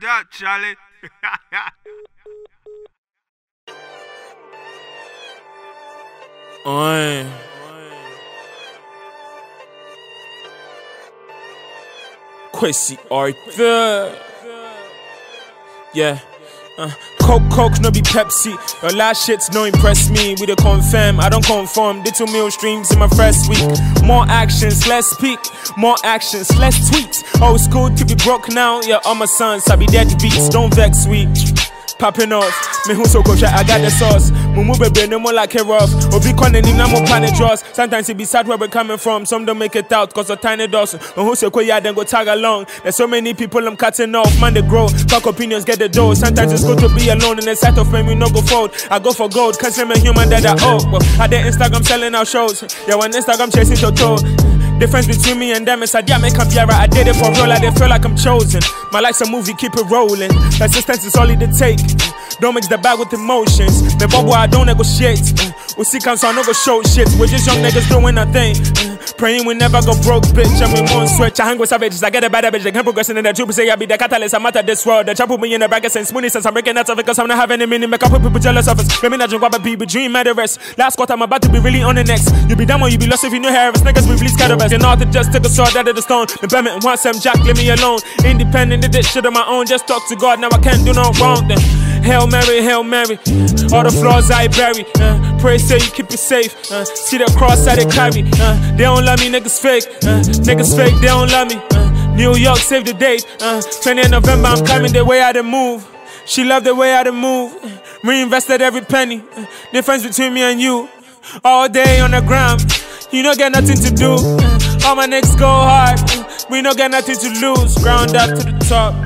that, Charlie. Oi. Kwesi Arthur. Yeah. Coke, no be Pepsi. Your last shits no impress me. We the confirm, I don't conform. Did 2 million streams in my first week. More actions, less speak. More actions, less tweets. Old school to be broke now. Yeah, all my sons, I be dead beats. Don't vex, we popping off. Me who so coach, I got the sauce. Mumu baby, no more like a rough. Obi Conan in no more planet draws. Sometimes it be sad where we're coming from. Some don't make it out cause of tiny dots. And who so cool, yeah, then go tag along. There's so many people I'm cutting off. Man, they grow. Talk opinions, get the dough. Sometimes it's good to be alone. In the sight of fame, we no go fold. I go for gold. Cause I'm a human that I owe. But I did Instagram selling out shows. Yeah, when Instagram chasing Toto. Difference between me and them is I make a right. I did it for real, I did feel like I'm chosen. My life's a movie, keep it rolling. Persistence is all it take. Don't mix the bag with emotions. Me bubble, I don't negotiate. We see cancer, I no go show shit. We're just young niggas doing a thing. Praying we never go broke, bitch. I'm in one switch. I hang with savages, I get a bad bitch. They can't progress in the truth. Say I be the catalyst, I'm out of this world. The chap put me in the bracket since Mooney since I'm breaking out of it. Cause I'm not having any meaning. Make up with people jealous of us. Maybe not drink but people dream at the rest. Last quarter, I'm about to be really on the next. You be dumb or you be lost if you know hair. Niggas we really scared of us. You know to just take a sword out of the stone. The permit and want some jack, leave me alone. Independent, did this shit on my own. Just talk to God, now I can't do no wrong then. Hail Mary, Hail Mary. All the flaws I bury. Pray say you keep it safe. See the cross I they carry. They don't love me, niggas fake. Niggas fake, they don't love me. New York, save the date. 20th November, I'm coming the way I done move. She loved the way I done move. Reinvested every penny. Difference between me and you. All day on the ground. You don't get nothing to do. All my niggas go hard. We don't get nothing to lose. Ground up to the top.